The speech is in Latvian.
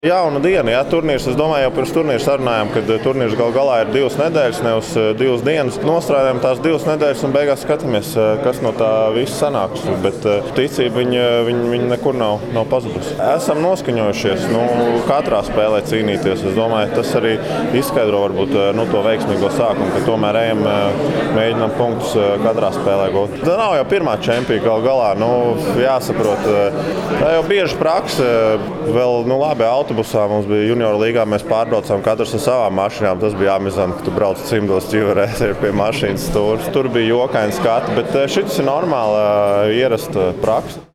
Jauna diena, jā, turnīrs. Es domāju, jau pirms turnīra sarunājām, ka turnīrs gal galā ir 2 nedēļas, nevis 2 dienas. Nostrādājam tās 2 nedēļas un beigās skatāmies, kas no tā viss sanāks. Bet ticība viņa nekur nav pazudusi. Esam noskaņojušies katrā spēlē cīnīties. Es domāju, tas arī izskaidro varbūt to veiksmīgo sākumu, ka tomēr mēģinām punktus katrā spēlē gūt. Tā nav jau pirmā čempiona gal galā. Jāsaprot, tā jau bieži prakse. Vēl labi autobusā mums bija junioru līgā, mēs pārbraucām katrs ar savām mašīnām. Tas bija amizanti, ka tu brauc cimdos ķiverēs pie mašīnas stūres. Tur bija jokaini skati, bet šis ir normāli ierasta praksa.